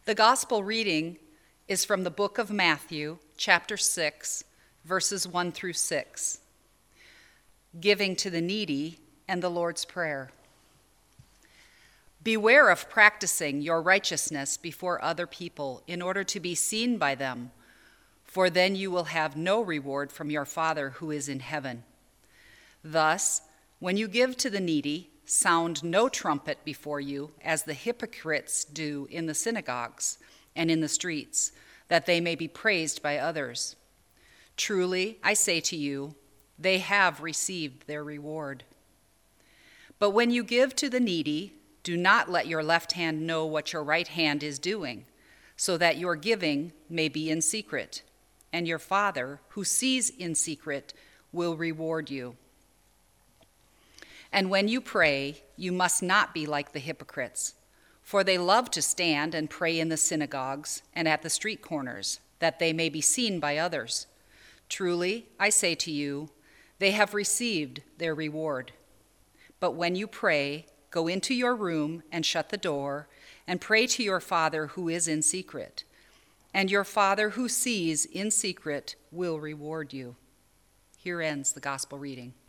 The gospel reading is from the book of Matthew, chapter 6, verses 1 through 6. Giving to the needy and the Lord's Prayer. Beware of practicing your righteousness before other people in order to be seen by them, for then you will have no reward from your Father who is in heaven. Thus, when you give to the needy, sound no trumpet before you, as the hypocrites do in the synagogues and in the streets, that they may be praised by others. Truly, I say to you, they have received their reward. But when you give to the needy, do not let your left hand know what your right hand is doing, so that your giving may be in secret, and your Father, who sees in secret, will reward you. And when you pray, you must not be like the hypocrites, for they love to stand and pray in the synagogues and at the street corners, that they may be seen by others. Truly, I say to you, they have received their reward. But when you pray, go into your room and shut the door, and pray to your Father who is in secret. And your Father who sees in secret will reward you. Here ends the gospel reading.